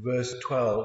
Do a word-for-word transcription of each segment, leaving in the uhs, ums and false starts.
verse twelve.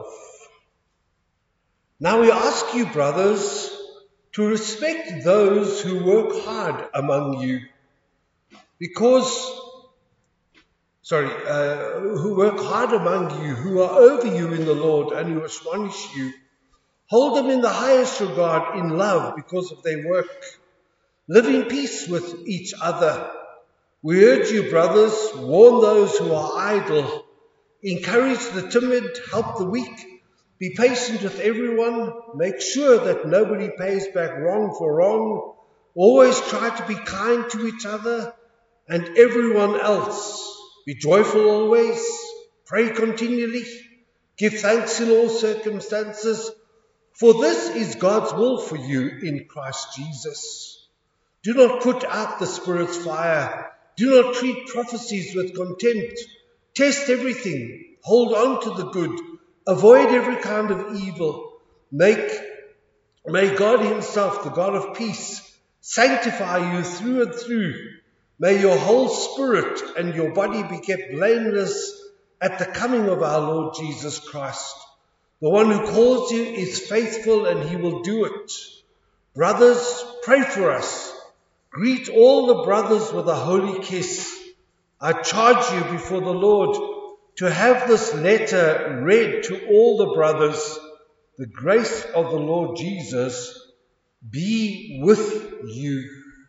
Now we ask you, brothers, to respect those who work hard among you, because, sorry, uh, who work hard among you, who are over you in the Lord and who astonish you. Hold them in the highest regard in love because of their work. Live in peace with each other. We urge you, brothers, warn those who are idle. Encourage the timid, help the weak. Be patient with everyone. Make sure that nobody pays back wrong for wrong. Always try to be kind to each other and everyone else. Be joyful always. Pray continually. Give thanks in all circumstances. For this is God's will for you in Christ Jesus. Do not put out the Spirit's fire. Do not treat prophecies with contempt. Test everything. Hold on to the good. Avoid every kind of evil. Make, may God himself, the God of peace, sanctify you through and through. May your whole spirit and your body be kept blameless at the coming of our Lord Jesus Christ. The one who calls you is faithful and he will do it. Brothers, pray for us. Greet all the brothers with a holy kiss. I charge you before the Lord to have this letter read to all the brothers. The grace of the Lord Jesus be with you.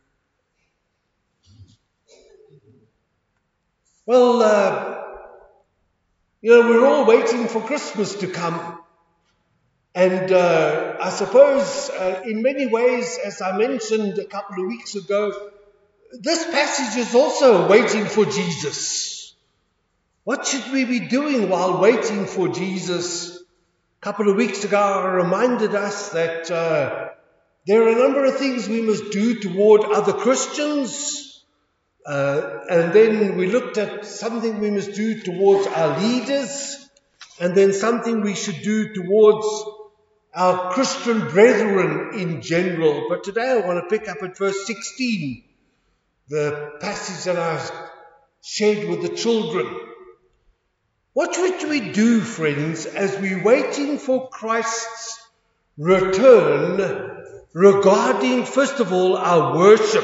Well, uh, you know, we're all waiting for Christmas to come. And uh, I suppose uh, in many ways, as I mentioned a couple of weeks ago, this passage is also waiting for Jesus. What should we be doing while waiting for Jesus? A couple of weeks ago, I reminded us that uh, there are a number of things we must do toward other Christians. Uh, and then we looked at something we must do towards our leaders. And then something we should do towards our Christian brethren in general. But today I want to pick up at verse sixteen, the passage that I shared with the children. What should we do, friends, as we're waiting for Christ's return regarding, first of all, our worship?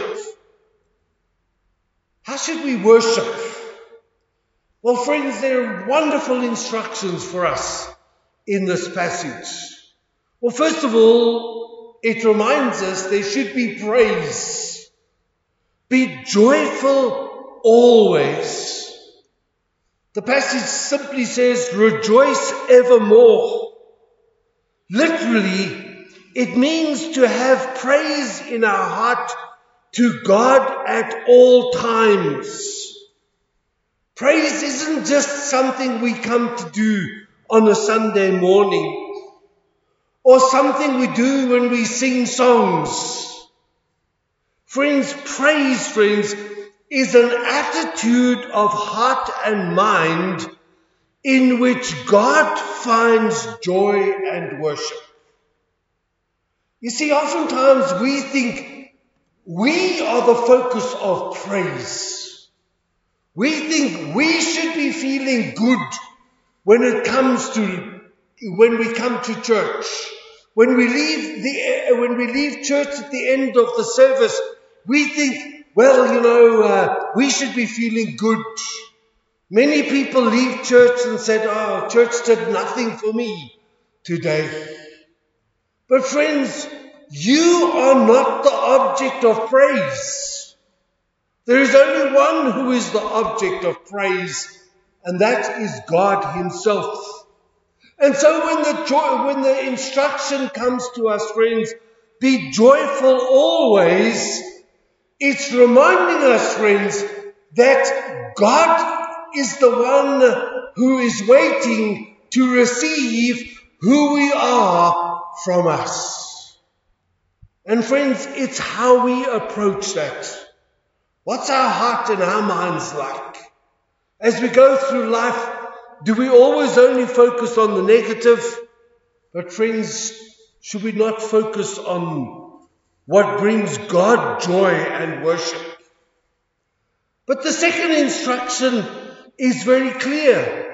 How should we worship? Well, friends, there are wonderful instructions for us in this passage. Well, first of all, it reminds us there should be praise. Be joyful always. The passage simply says, rejoice evermore. Literally, it means to have praise in our heart to God at all times. Praise isn't just something we come to do on a Sunday morning, or something we do when we sing songs. Friends, praise, friends, is an attitude of heart and mind in which God finds joy and worship. You see, oftentimes we think we are the focus of praise. We think we should be feeling good when it comes to, when we come to church. When we leave the, when we leave church at the end of the service, we think, well, you know, uh, we should be feeling good. Many people leave church and said, oh, church did nothing for me today. But friends, you are not the object of praise. There is only one who is the object of praise, and that is God himself. And so when the joy, when the instruction comes to us, friends, be joyful always, it's reminding us, friends, that God is the one who is waiting to receive who we are from us. And friends, it's how we approach that. What's our heart and our minds like? As we go through life, do we always only focus on the negative? But friends, should we not focus on what brings God joy and worship? But the second instruction is very clear.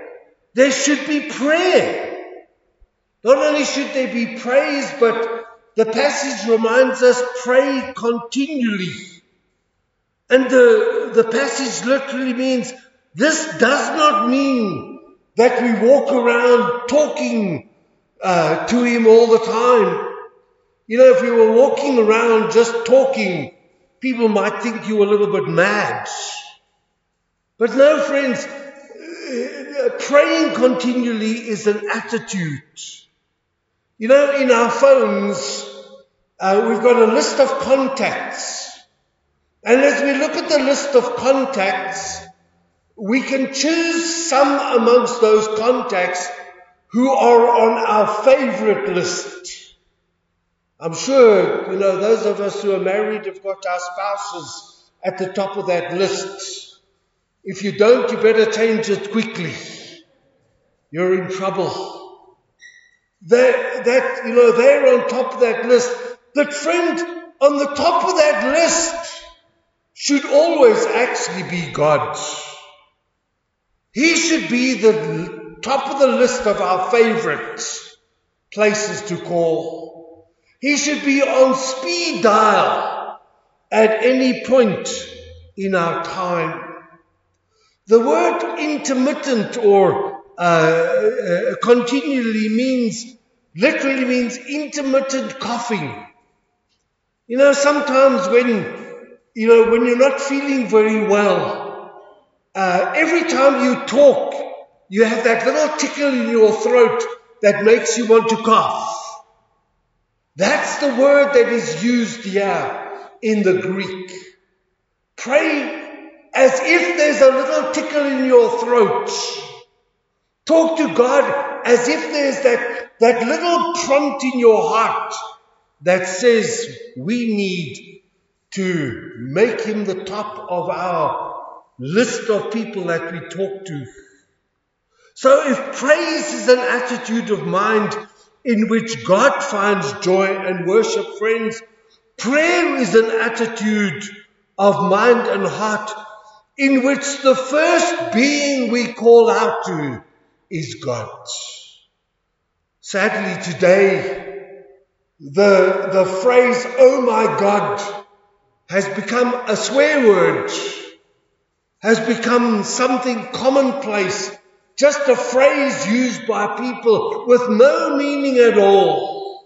there should be prayer. Not only should there be praise, but the passage reminds us, pray continually. And the, the passage literally means, this does not mean that we walk around talking uh, to him all the time. You know, if we were walking around just talking, people might think you were a little bit mad. But no, friends, uh, praying continually is an attitude. You know, in our phones, uh, we've got a list of contacts. And as we look at the list of contacts, we can choose some amongst those contacts who are on our favorite list. I'm sure, you know, those of us who are married have got our spouses at the top of that list. If you don't, you better change it quickly. You're in trouble. That, that, you know, they're on top of that list. But friend, on the top of that list should always actually be God. He should be the top of the list of our favorite places to call. He should be on speed dial at any point in our time. The word intermittent or uh, uh, continually means, literally means intermittent coughing. You know, sometimes when, you know, when you're not feeling very well, uh, every time you talk, you have that little tickle in your throat that makes you want to cough. That's the word that is used here in the Greek. Pray as if there's a little tickle in your throat. Talk to God as if there's that, that little prompt in your heart that says we need to make him the top of our list of people that we talk to. So if praise is an attitude of mind in which God finds joy and worship, friends, prayer is an attitude of mind and heart in which the first being we call out to is God. Sadly today, the, the phrase, oh my God, has become a swear word, has become something commonplace, just a phrase used by people with no meaning at all.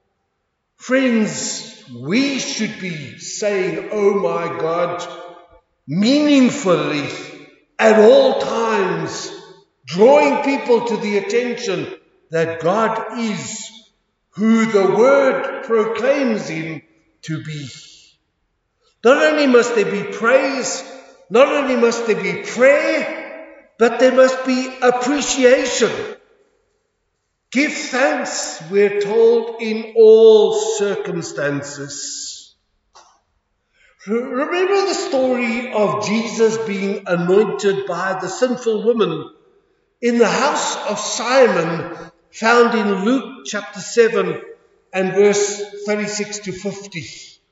Friends, we should be saying, oh my God, meaningfully at all times, drawing people to the attention that God is who the Word proclaims him to be. Not only must there be praise, not only must there be prayer, but there must be appreciation. Give thanks, we're told, in all circumstances. Remember the story of Jesus being anointed by the sinful woman in the house of Simon, found in Luke chapter seven and verse thirty-six to fifty.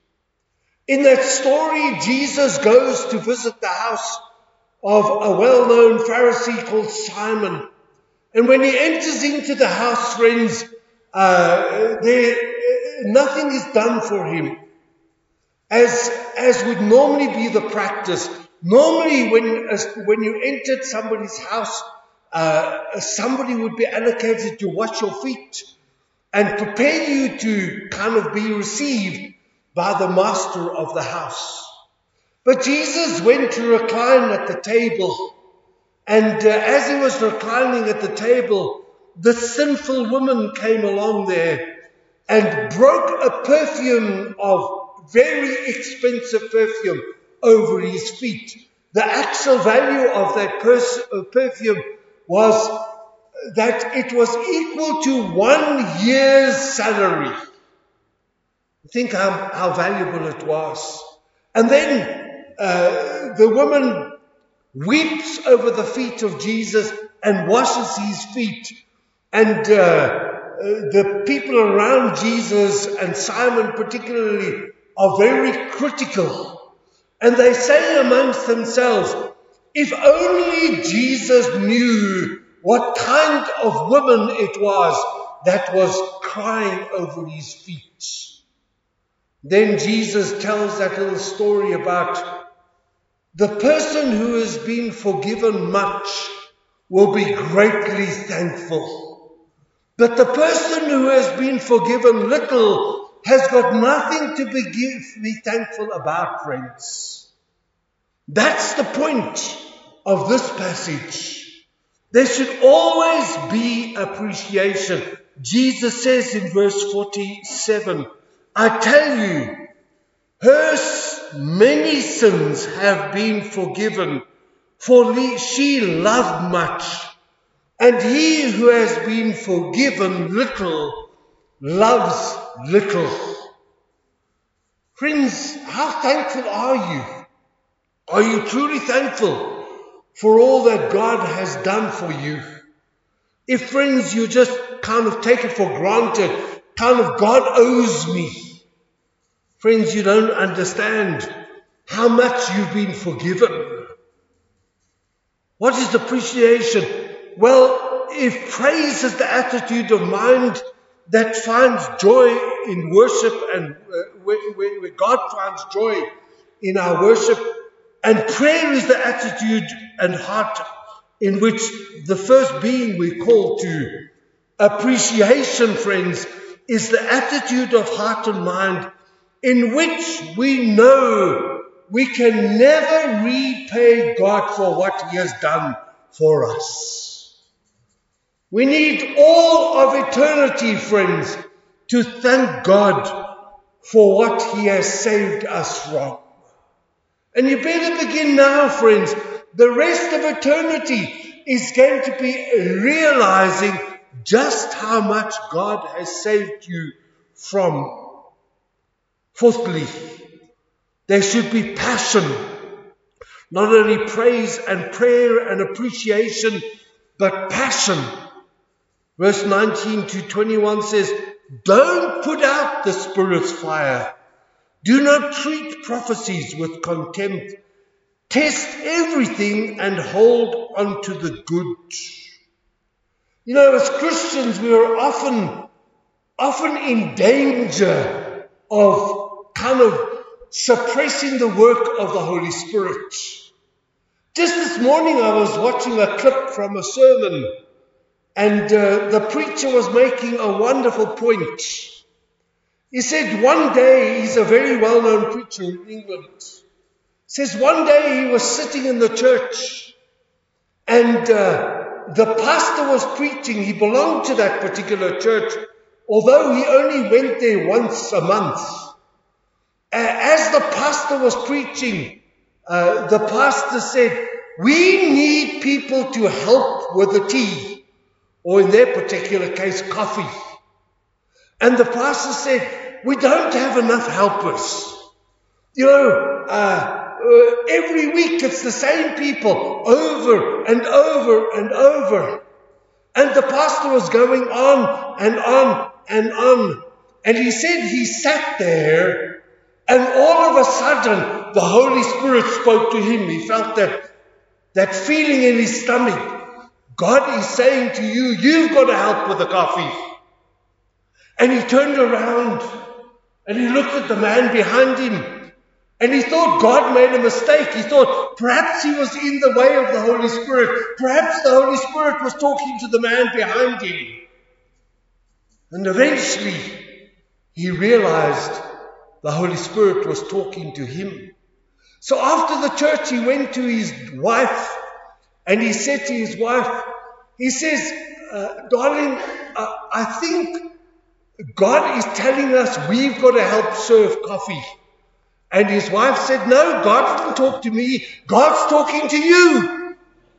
In that story, Jesus goes to visit the house of a well-known Pharisee called Simon. And when he enters into the house, friends, uh, there, nothing is done for him. As, as would normally be the practice. Normally, when, uh, when you entered somebody's house, uh, somebody would be allocated to wash your feet and prepare you to kind of be received by the master of the house. But Jesus went to recline at the table. And uh, as he was reclining at the table, the sinful woman came along there and broke a perfume of very expensive perfume over his feet. The actual value of that pers- uh, perfume was that it was equal to one year's salary. Think how, how valuable it was. And then uh, the woman weeps over the feet of Jesus and washes his feet. And uh, uh, the people around Jesus, and Simon particularly, are very critical. And they say amongst themselves, if only Jesus knew what kind of woman it was that was crying over his feet. Then Jesus tells that little story about the person who has been forgiven much will be greatly thankful. But the person who has been forgiven little has got nothing to be, be thankful about, friends. That's the point of this passage. There should always be appreciation. Jesus says in verse forty-seven, I tell you, her many sins have been forgiven, for she loved much. And he who has been forgiven little, loves little. Friends, how thankful are you? Are you truly thankful for all that God has done for you? If, friends, you just kind of take it for granted, kind of God owes me, friends, you don't understand how much you've been forgiven. What is appreciation? Well, if praise is the attitude of mind that finds joy in worship, and uh, where, where, where God finds joy in our worship, and prayer is the attitude and heart in which the first being we're called to. Appreciation, friends, is the attitude of heart and mind in which we know we can never repay God for what he has done for us. We need all of eternity, friends, to thank God for what he has saved us from. And you better begin now, friends. The rest of eternity is going to be realizing just how much God has saved you from. Fourthly, there should be passion, not only praise and prayer and appreciation, but passion. Verse nineteen to twenty-one says, don't put out the Spirit's fire. Do not treat prophecies with contempt. Test everything and hold on to the good. You know, as Christians, we are often, often in danger of kind of suppressing the work of the Holy Spirit. Just this morning I was watching a clip from a sermon, and uh, the preacher was making a wonderful point. He said one day, he's a very well-known preacher in England, says one day he was sitting in the church, and uh, the pastor was preaching. He belonged to that particular church, although he only went there once a month. As the pastor was preaching, uh, the pastor said, we need people to help with the tea, or in their particular case, coffee. And the pastor said, we don't have enough helpers. You know, uh, uh, every week it's the same people over and over and over. And the pastor was going on and on and on. And he said he sat there, and all of a sudden the Holy Spirit spoke to him. He felt that, that feeling in his stomach. God is saying to you, you've got to help with the coffee. And he turned around and he looked at the man behind him, and he thought God made a mistake. He thought perhaps he was in the way of the Holy Spirit. Perhaps the Holy Spirit was talking to the man behind him. And eventually he realized the Holy Spirit was talking to him. So after the church, he went to his wife, and he said to his wife, he says, uh, darling, uh, I think God is telling us we've got to help serve coffee. And his wife said, no, God didn't talk to me. God's talking to you.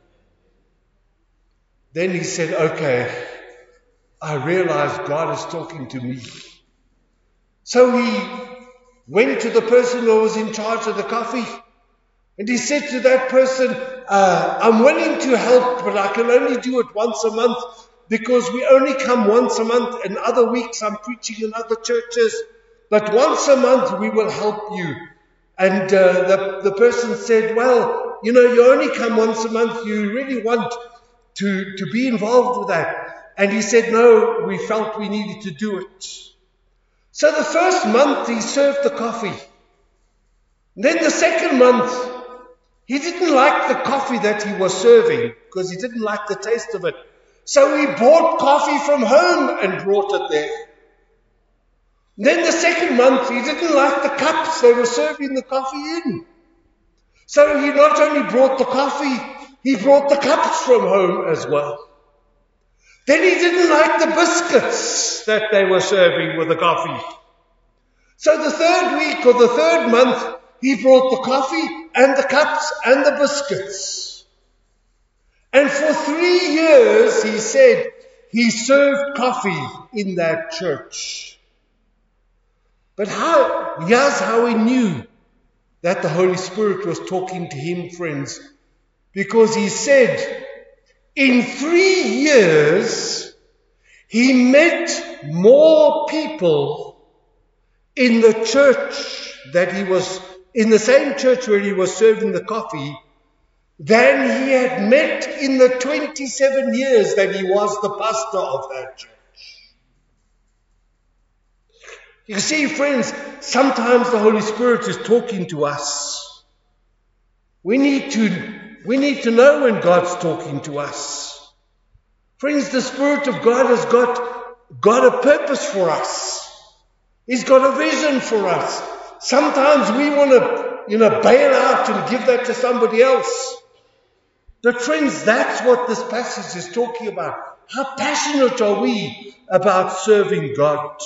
Then he said, okay, I realize God is talking to me. So he went to the person who was in charge of the coffee, and he said to that person, uh, I'm willing to help, but I can only do it once a month, because we only come once a month, and other weeks I'm preaching in other churches, but once a month we will help you. And uh, the, the person said, well, you know, you only come once a month, you really want to, to be involved with that. And he said, no, we felt we needed to do it. So the first month he served the coffee. Then the second month, he didn't like the coffee that he was serving because he didn't like the taste of it. So he bought coffee from home and brought it there. Then the second month, he didn't like the cups they were serving the coffee in. So he not only brought the coffee, he brought the cups from home as well. Then he didn't like the biscuits that they were serving with the coffee. So the third week or the third month, he brought the coffee and the cups and the biscuits. And for three years, he said, he served coffee in that church. But how, here's how he knew that the Holy Spirit was talking to him, friends. Because he said, in three years, he met more people in the church that he was, in the same church where he was serving the coffee, than he had met in the twenty-seven years that he was the pastor of that church. You see, friends, sometimes the Holy Spirit is talking to us. We need to, we need to know when God's talking to us. Friends, the Spirit of God has got, got a purpose for us. He's got a vision for us. Sometimes we want to, you know, bail out and give that to somebody else. But friends, that's what this passage is talking about. How passionate are we about serving God?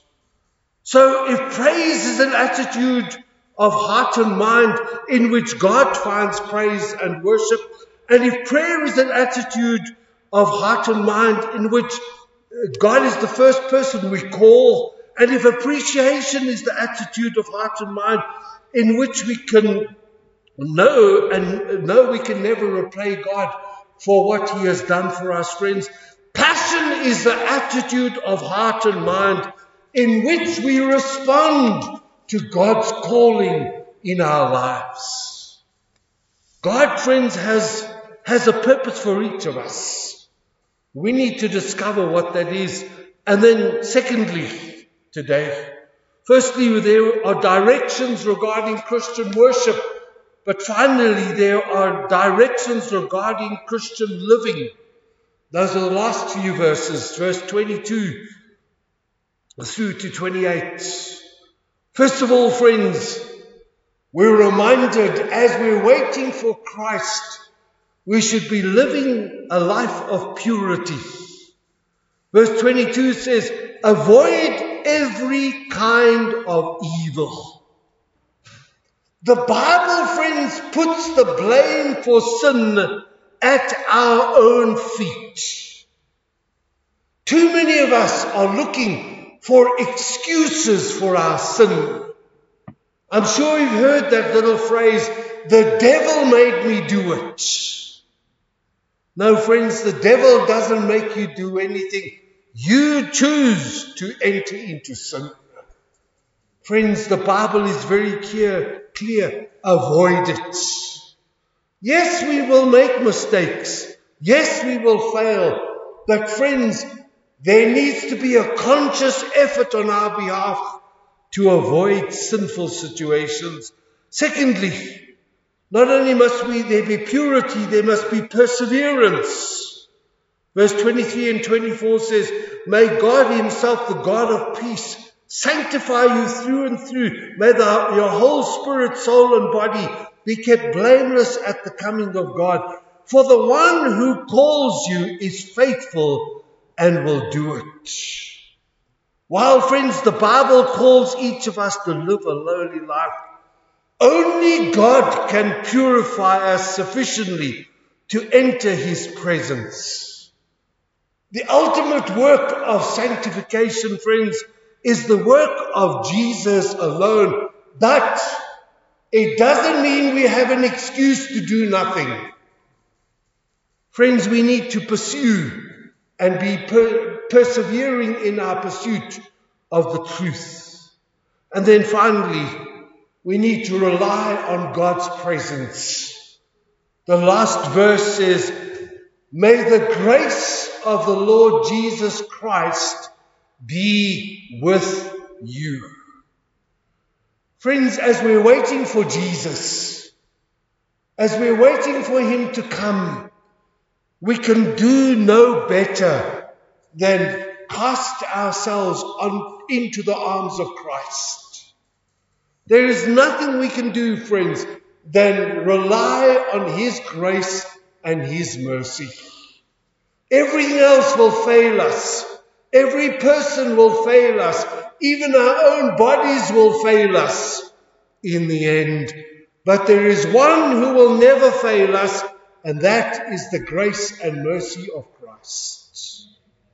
So if praise is an attitude of heart and mind in which God finds praise and worship, and if prayer is an attitude of heart and mind in which God is the first person we call, and if appreciation is the attitude of heart and mind in which we can know and know we can never repay God for what he has done for us, friends, passion is the attitude of heart and mind in which we respond to God's calling in our lives. God, friends, has, has a purpose for each of us. We need to discover what that is. And then secondly, today, firstly, there are directions regarding Christian worship. But finally, there are directions regarding Christian living. Those are the last few verses, verse twenty-two through to twenty-eight. First of all, friends, we're reminded as we're waiting for Christ, we should be living a life of purity. Verse twenty-two says, avoid every kind of evil. The Bible, friends, puts the blame for sin at our own feet. Too many of us are looking for excuses for our sin. I'm sure you've heard that little phrase, the devil made me do it. No, friends, the devil doesn't make you do anything. You choose to enter into sin. Friends, the Bible is very clear, clear. Avoid it. Yes, we will make mistakes. Yes, we will fail. But friends, there needs to be a conscious effort on our behalf to avoid sinful situations. Secondly, not only must we, there be purity, there must be perseverance. Verse twenty-three and twenty-four says, may God himself, the God of peace, sanctify you through and through. May the, your whole spirit, soul, and body be kept blameless at the coming of God. For the one who calls you is faithful and will do it. While, friends, the Bible calls each of us to live a lowly life, only God can purify us sufficiently to enter his presence. The ultimate work of sanctification, friends, is the work of Jesus alone. But it doesn't mean we have an excuse to do nothing. Friends, we need to pursue and be per- persevering in our pursuit of the truth. And then finally, we need to rely on God's presence. The last verse says, May the grace of the Lord Jesus Christ be with you. Friends, as we're waiting for Jesus, as we're waiting for him to come, we can do no better than cast ourselves on, into the arms of Christ. There is nothing we can do, friends, than rely on his grace and his mercy. Everything else will fail us. Every person will fail us. Even our own bodies will fail us in the end. But there is one who will never fail us, and that is the grace and mercy of Christ.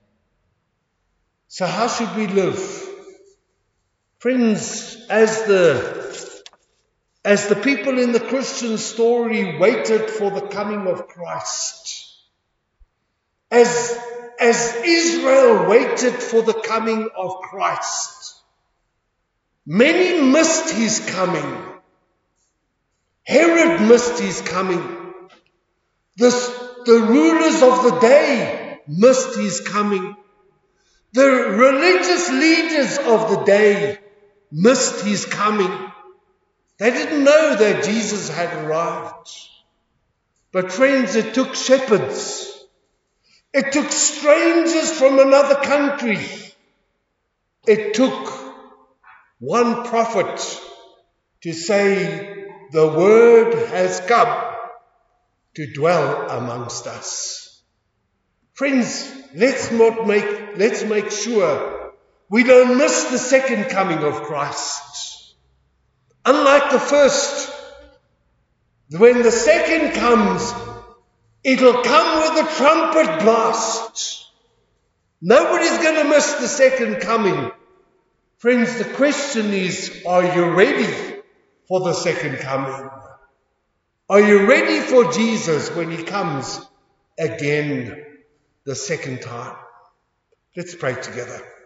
So how should we live? Friends, as the, as the people in the Christian story waited for the coming of Christ, as, as Israel waited for the coming of Christ, many missed his coming. Herod missed his coming. The, the rulers of the day missed his coming. The religious leaders of the day missed his coming. They didn't know that Jesus had arrived. But friends, it took shepherds. It took strangers from another country. It took one prophet to say, the word has come to dwell amongst us. Friends, let's not make, let's make sure we don't miss the second coming of Christ. Unlike the first, when the second comes, it'll come with a trumpet blast. Nobody's going to miss the second coming. Friends, the question is, are you ready for the second coming? Are you ready for Jesus when he comes again the second time? Let's pray together.